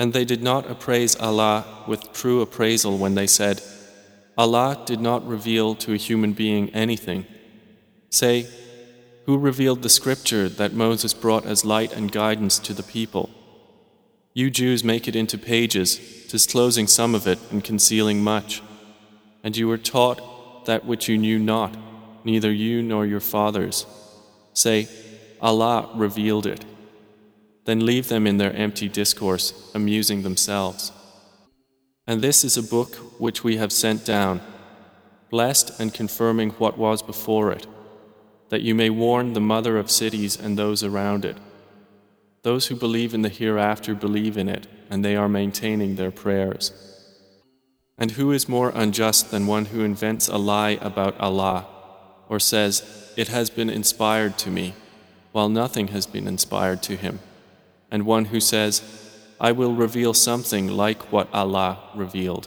And they did not appraise Allah with true appraisal when they said, Allah did not reveal to a human being anything. Say, who revealed the scripture that Moses brought as light and guidance to the people? You Jews make it into pages, disclosing some of it and concealing much. And you were taught that which you knew not, neither you nor your fathers. Say, Allah revealed it. Then leave them in their empty discourse, amusing themselves. And this is a book which we have sent down, blessed and confirming what was before it, that you may warn the mother of cities and those around it. Those who believe in the hereafter believe in it, and they are maintaining their prayers. And who is more unjust than one who invents a lie about Allah, or says, "It has been inspired to me," while nothing has been inspired to him, and one who says, "I will reveal something like what Allah revealed."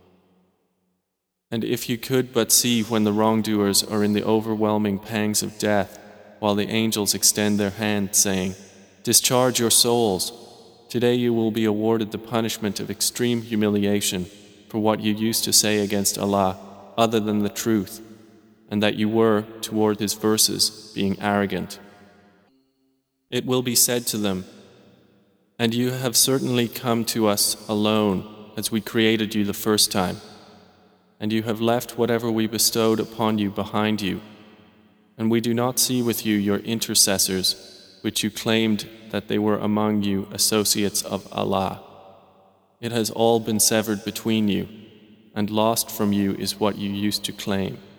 And if you could but see when the wrongdoers are in the overwhelming pangs of death, while the angels extend their hand, saying, "Discharge your souls. Today you will be awarded the punishment of extreme humiliation for what you used to say against Allah other than the truth, and that you were, toward His verses, being arrogant." It will be said to them, "And you have certainly come to us alone as we created you the first time, and you have left whatever we bestowed upon you behind you, and we do not see with you your intercessors, which you claimed that they were among you associates of Allah. It has all been severed between you, and lost from you is what you used to claim."